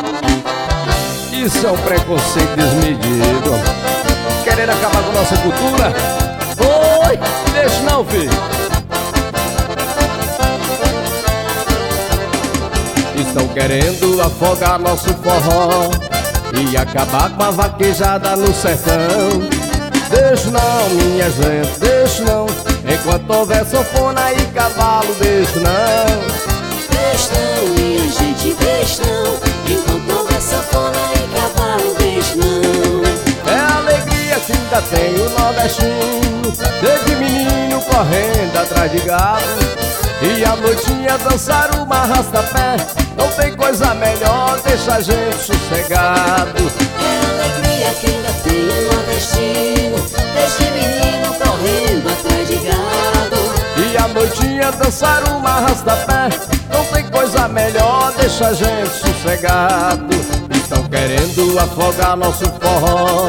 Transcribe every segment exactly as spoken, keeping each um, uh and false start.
Isso é um preconceito desmedido, querendo acabar com nossa cultura. Oi, deixa não, filho. Estão querendo afogar nosso forró e acabar com a vaquejada no sertão. Deixa não, minha gente, deixa não. Enquanto houver sanfona e cavalo, deixa não. Deixa não, minha gente, deixa não. Enquanto houver sanfona e cavalo, deixa não. É a alegria que ainda tem o nordestino, desde menino correndo atrás de gado, e a noitinha dançar uma arrasta-pé. Não tem coisa melhor, deixa a gente sossegado. É a alegria que ainda tem o nordestino, desde menino correndo atrás de gado, e a noitinha dançar uma arrasta-pé. Não tem coisa melhor, deixa a gente sossegado. Estão querendo afogar nosso forró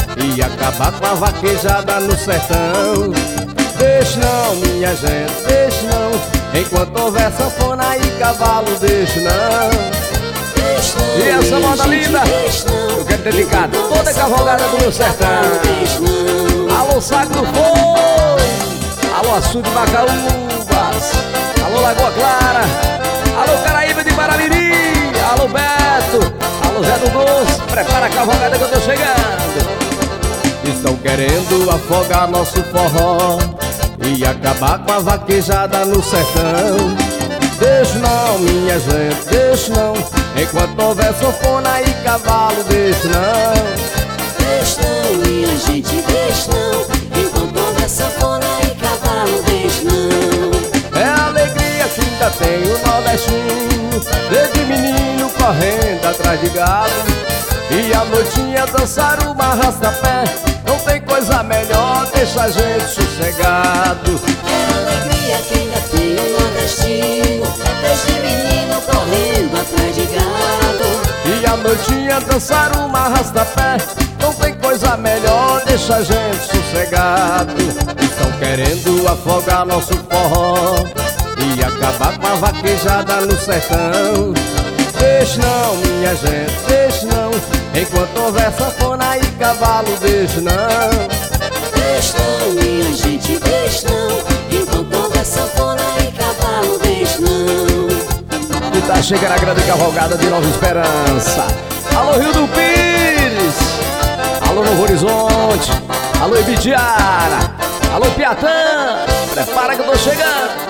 e acabar com a vaquejada no sertão. Deixa não, minha gente, deixa não. Enquanto houver sanfona e cavalo, deixa não. Deixa não, E essa moda gente, linda, deixa não. eu quero dedicar Enquanto toda a houver cavalgada do meu sanfona e sertão. cavalo, deixa não. Alô, Saco do Fogo, alô, Açude de Macaúbas, alô, Lagoa Clara, alô, Caraíba de Barabiri, alô, Beto, alô, Zé do Doce. Prepara a cavalgada que eu tô chegando. Estão querendo afogar nosso forró e acabar com a vaquejada no sertão. Deixa não, minha gente, deixa não. Enquanto houver sanfona e cavalo, deixa não. Deixa não, minha gente, deixa não. Enquanto houver sanfona e cavalo, deixa não. É a alegria que ainda tem o nordestino, desde menino correndo atrás de gado, e a noitinha dançar uma arrasta-pé. Não tem coisa melhor, deixa a gente sossegado. É a alegria que ainda tem o nordestino, desde menino correndo atrás de gado, E a noitinha dançar uma arrasta-pé. Não tem coisa melhor, deixa a gente sossegado. Estão querendo afogar nosso forró e acabar com a vaquejada no sertão. Deixa não, minha gente, deixa não. Enquanto houver sanfona e cavalo, deixa não. Deixa não, minha gente, deixa não. Enquanto houver sanfona e cavalo, deixa não. E tá chegando a grande cavalgada de Nova Esperança. Alô, Rio do Pires, alô, Novo Horizonte, alô, Ibitiara, alô, Piatã. Prepara que eu tô chegando.